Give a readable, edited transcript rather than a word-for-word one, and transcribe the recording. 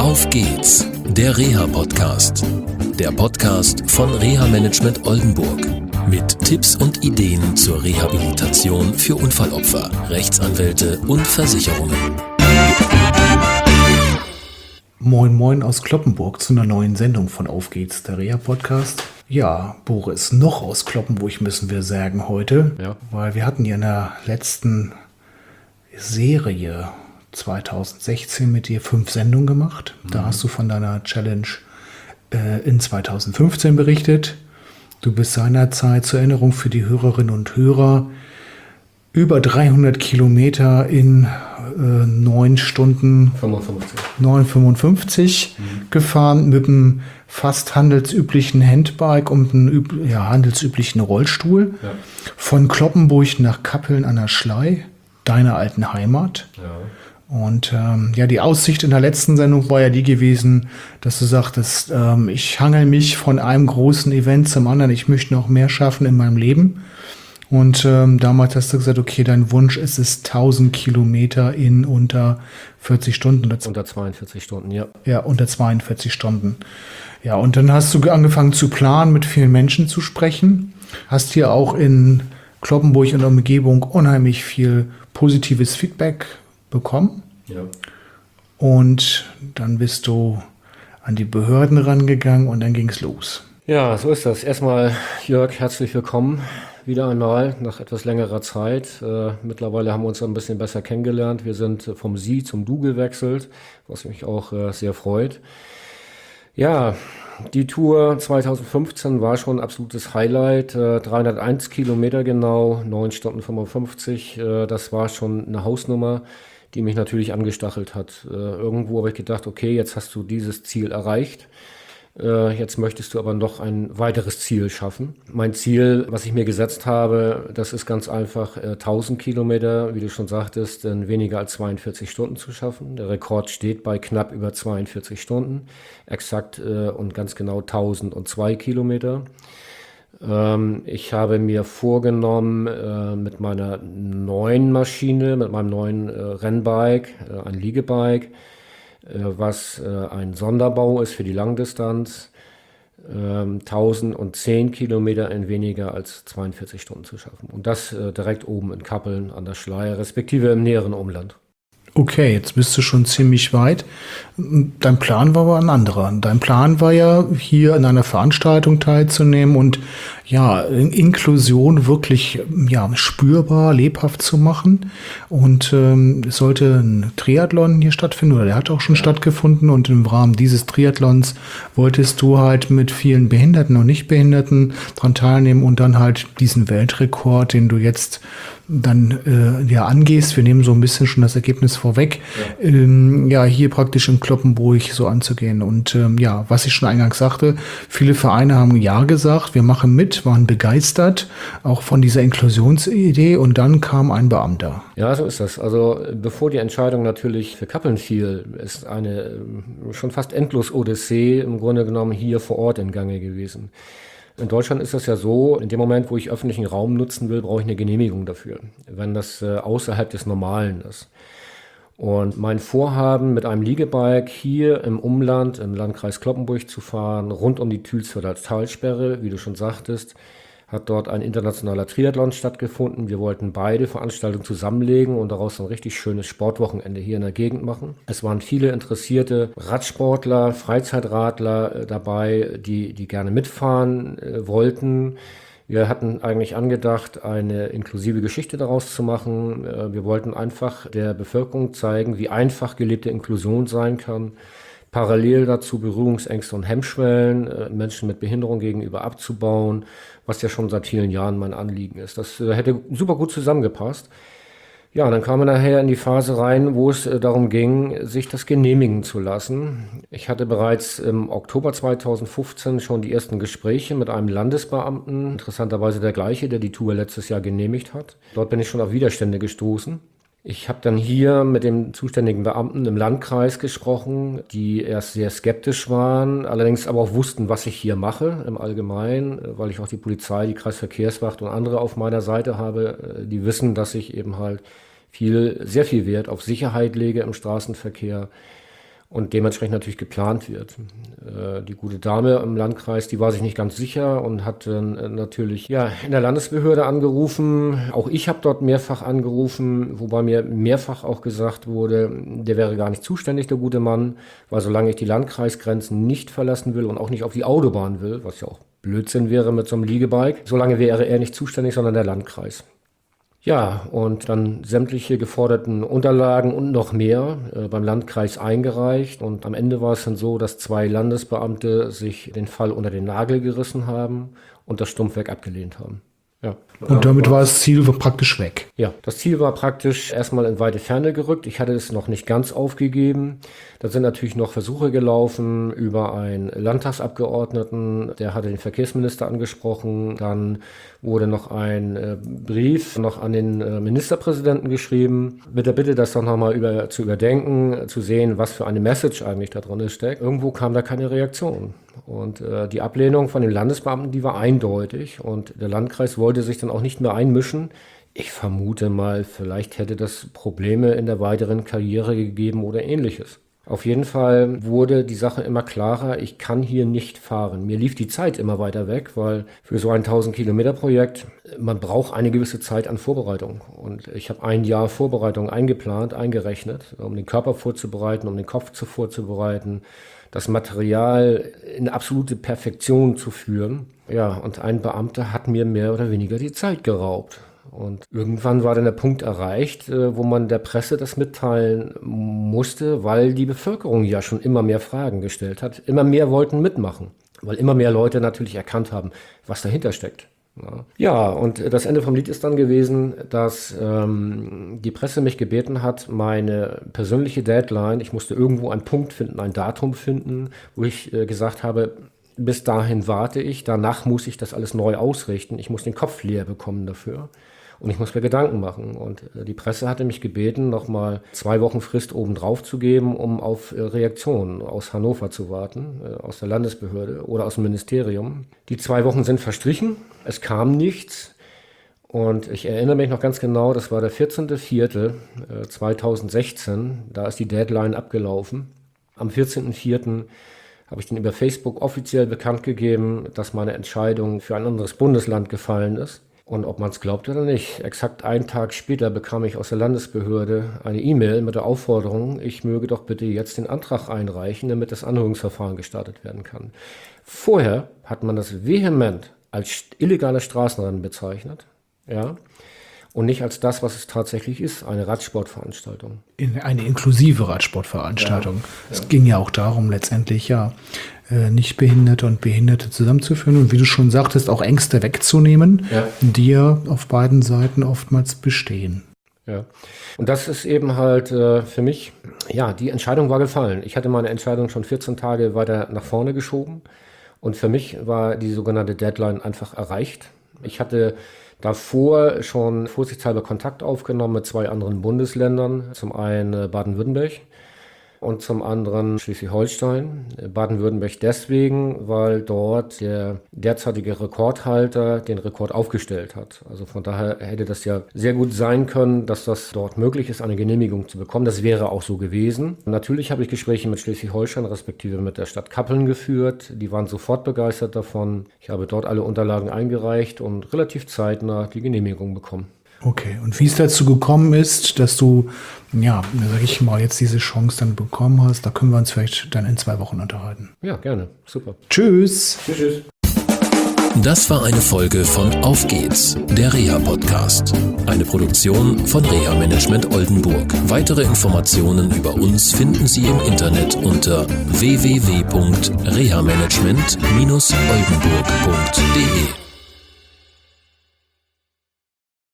Auf geht's, der Reha-Podcast. Der Podcast von Reha-Management Oldenburg. Mit Tipps und Ideen zur Rehabilitation für Unfallopfer, Rechtsanwälte und Versicherungen. Moin Moin aus Cloppenburg zu einer neuen Sendung von Auf geht's, der Reha-Podcast. Ja, Boris, noch aus Cloppenburg müssen wir sagen heute, weil wir hatten ja in der letzten Serie 2016 mit dir 5 Sendungen gemacht. Da hast du von deiner Challenge in 2015 berichtet. Du bist seinerzeit zur Erinnerung für die Hörerinnen und Hörer über 300 Kilometer in 9 Stunden 9,55 gefahren mit einem fast handelsüblichen Handbike und einem handelsüblichen Rollstuhl von Cloppenburg nach Kappeln an der Schlei, deiner alten Heimat. Ja. Und die Aussicht in der letzten Sendung war ja die gewesen, dass du sagtest, ich hangel mich von einem großen Event zum anderen, ich möchte noch mehr schaffen in meinem Leben. Und damals hast du gesagt, okay, dein Wunsch ist es 1000 Kilometer in unter 40 Stunden. Unter 42 Stunden, ja. Ja, unter 42 Stunden. Ja, und dann hast du angefangen zu planen, mit vielen Menschen zu sprechen. Hast hier auch in Cloppenburg und der Umgebung unheimlich viel positives Feedback bekommen. Ja. Und dann bist du an die Behörden rangegangen und dann ging es los. Ja, so ist das. Erstmal, Jörg, herzlich willkommen. Wieder einmal nach etwas längerer Zeit. Mittlerweile haben wir uns ein bisschen besser kennengelernt. Wir sind vom Sie zum Du gewechselt, was mich auch sehr freut. Ja, die Tour 2015 war schon ein absolutes Highlight. 301 Kilometer genau, 9 Stunden 55. Das war schon eine Hausnummer, die mich natürlich angestachelt hat. Irgendwo habe ich gedacht, okay, jetzt hast du dieses Ziel erreicht. Jetzt möchtest du aber noch ein weiteres Ziel schaffen. Mein Ziel, was ich mir gesetzt habe, das ist ganz einfach 1000 Kilometer, wie du schon sagtest, in weniger als 42 Stunden zu schaffen. Der Rekord steht bei knapp über 42 Stunden, exakt und ganz genau 1002 Kilometer. Ich habe mir vorgenommen, mit meiner neuen Maschine, mit meinem neuen Rennbike, ein Liegebike, was ein Sonderbau ist für die Langdistanz, 1010 Kilometer in weniger als 42 Stunden zu schaffen. Und das direkt oben in Kappeln an der Schlei, respektive im näheren Umland. Okay, jetzt bist du schon ziemlich weit. Dein Plan war aber ein anderer. Dein Plan war ja, hier in einer Veranstaltung teilzunehmen und Inklusion wirklich spürbar, lebhaft zu machen. Und es sollte ein Triathlon hier stattfinden, oder der hat auch schon stattgefunden. Und im Rahmen dieses Triathlons wolltest du halt mit vielen Behinderten und Nichtbehinderten dran teilnehmen und dann halt diesen Weltrekord, den du jetzt dann angehst. Wir nehmen so ein bisschen schon das Ergebnis vorweg, hier praktisch in Cloppenburg so anzugehen. Und was ich schon eingangs sagte, viele Vereine haben Ja gesagt, wir machen mit, waren begeistert, auch von dieser Inklusionsidee, und dann kam ein Beamter. Ja, so ist das. Also bevor die Entscheidung natürlich für Kappeln fiel, ist eine schon fast endlos Odyssee im Grunde genommen hier vor Ort in Gange gewesen. In Deutschland ist das ja so, in dem Moment, wo ich öffentlichen Raum nutzen will, brauche ich eine Genehmigung dafür, wenn das außerhalb des Normalen ist. Und mein Vorhaben, mit einem Liegebike hier im Umland, im Landkreis Cloppenburg zu fahren, rund um die Thülsfelder Talsperre, wie du schon sagtest, hat dort ein internationaler Triathlon stattgefunden. Wir wollten beide Veranstaltungen zusammenlegen und daraus ein richtig schönes Sportwochenende hier in der Gegend machen. Es waren viele interessierte Radsportler, Freizeitradler dabei, die gerne mitfahren wollten. Wir hatten eigentlich angedacht, eine inklusive Geschichte daraus zu machen. Wir wollten einfach der Bevölkerung zeigen, wie einfach gelebte Inklusion sein kann. Parallel dazu Berührungsängste und Hemmschwellen, Menschen mit Behinderung gegenüber abzubauen, was ja schon seit vielen Jahren mein Anliegen ist. Das hätte super gut zusammengepasst. Ja, und dann kam man nachher in die Phase rein, wo es darum ging, sich das genehmigen zu lassen. Ich hatte bereits im Oktober 2015 schon die ersten Gespräche mit einem Landesbeamten, interessanterweise der gleiche, der die Tour letztes Jahr genehmigt hat. Dort bin ich schon auf Widerstände gestoßen. Ich habe dann hier mit dem zuständigen Beamten im Landkreis gesprochen, die erst sehr skeptisch waren, allerdings aber auch wussten, was ich hier mache im Allgemeinen, weil ich auch die Polizei, die Kreisverkehrswacht und andere auf meiner Seite habe, die wissen, dass ich eben halt sehr viel Wert auf Sicherheit lege im Straßenverkehr. und dementsprechend natürlich geplant wird. Die gute Dame im Landkreis, die war sich nicht ganz sicher und hat natürlich in der Landesbehörde angerufen. Auch ich habe dort mehrfach angerufen, wobei mir mehrfach auch gesagt wurde, der wäre gar nicht zuständig, der gute Mann, weil solange ich die Landkreisgrenzen nicht verlassen will und auch nicht auf die Autobahn will, was ja auch Blödsinn wäre mit so einem Liegebike, solange wäre er nicht zuständig, sondern der Landkreis. Ja, und dann sämtliche geforderten Unterlagen und noch mehr beim Landkreis eingereicht. Und am Ende war es dann so, dass 2 Landesbeamte sich den Fall unter den Nagel gerissen haben und das stumpfweg abgelehnt haben. Ja. Und damit war das Ziel praktisch weg. Ja, das Ziel war praktisch erstmal in weite Ferne gerückt. Ich hatte es noch nicht ganz aufgegeben. Da sind natürlich noch Versuche gelaufen über einen Landtagsabgeordneten, der hatte den Verkehrsminister angesprochen. Dann wurde noch ein Brief noch an den Ministerpräsidenten geschrieben, mit der Bitte, das doch nochmal zu überdenken, zu sehen, was für eine Message eigentlich da drin steckt. Irgendwo kam da keine Reaktion. Und die Ablehnung von den Landesbeamten, die war eindeutig. Und der Landkreis wollte sich dann auch nicht mehr einmischen. Ich vermute mal, vielleicht hätte das Probleme in der weiteren Karriere gegeben oder ähnliches. Auf jeden Fall wurde die Sache immer klarer, ich kann hier nicht fahren. Mir lief die Zeit immer weiter weg, weil für so ein 1000-Kilometer-Projekt, man braucht eine gewisse Zeit an Vorbereitung. Und ich habe 1 Jahr Vorbereitung eingerechnet, um den Körper vorzubereiten, um den Kopf vorzubereiten, das Material in absolute Perfektion zu führen. Ja, und ein Beamter hat mir mehr oder weniger die Zeit geraubt. Und irgendwann war dann der Punkt erreicht, wo man der Presse das mitteilen musste, weil die Bevölkerung ja schon immer mehr Fragen gestellt hat. Immer mehr wollten mitmachen, weil immer mehr Leute natürlich erkannt haben, was dahinter steckt. Ja, und das Ende vom Lied ist dann gewesen, dass die Presse mich gebeten hat, meine persönliche Deadline, ich musste irgendwo einen Punkt finden, ein Datum finden, wo ich gesagt habe, bis dahin warte ich, danach muss ich das alles neu ausrichten, ich muss den Kopf leer bekommen dafür. Und ich muss mir Gedanken machen. Und die Presse hatte mich gebeten, nochmal 2 Wochen Frist obendrauf zu geben, um auf Reaktionen aus Hannover zu warten, aus der Landesbehörde oder aus dem Ministerium. Die 2 Wochen sind verstrichen, es kam nichts. Und ich erinnere mich noch ganz genau, das war der 14.04.2016, da ist die Deadline abgelaufen. Am 14.04. habe ich dann über Facebook offiziell bekannt gegeben, dass meine Entscheidung für ein anderes Bundesland gefallen ist. Und ob man es glaubt oder nicht, exakt einen Tag später bekam ich aus der Landesbehörde eine E-Mail mit der Aufforderung, ich möge doch bitte jetzt den Antrag einreichen, damit das Anhörungsverfahren gestartet werden kann. Vorher hat man das vehement als illegales Straßenrennen bezeichnet, ja, und nicht als das, was es tatsächlich ist, eine Radsportveranstaltung. Eine inklusive Radsportveranstaltung. Ja. Es ging ja auch darum, letztendlich Nichtbehinderte und Behinderte zusammenzuführen und wie du schon sagtest, auch Ängste wegzunehmen, die ja auf beiden Seiten oftmals bestehen. Ja, und das ist eben halt für mich, die Entscheidung war gefallen. Ich hatte meine Entscheidung schon 14 Tage weiter nach vorne geschoben und für mich war die sogenannte Deadline einfach erreicht. Ich hatte davor schon vorsichtshalber Kontakt aufgenommen mit 2 anderen Bundesländern, zum einen Baden-Württemberg und zum anderen Schleswig-Holstein. Baden-Württemberg deswegen, weil dort der derzeitige Rekordhalter den Rekord aufgestellt hat. Also von daher hätte das ja sehr gut sein können, dass das dort möglich ist, eine Genehmigung zu bekommen. Das wäre auch so gewesen. Natürlich habe ich Gespräche mit Schleswig-Holstein respektive mit der Stadt Kappeln geführt. Die waren sofort begeistert davon. Ich habe dort alle Unterlagen eingereicht und relativ zeitnah die Genehmigung bekommen. Okay, und wie es dazu gekommen ist, dass du, sag ich mal, jetzt diese Chance dann bekommen hast, da können wir uns vielleicht dann in 2 Wochen unterhalten. Ja, gerne. Super. Tschüss. Tschüss. Das war eine Folge von Auf geht's, der Reha-Podcast. Eine Produktion von Reha Management Oldenburg. Weitere Informationen über uns finden Sie im Internet unter www.rehamanagement-oldenburg.de.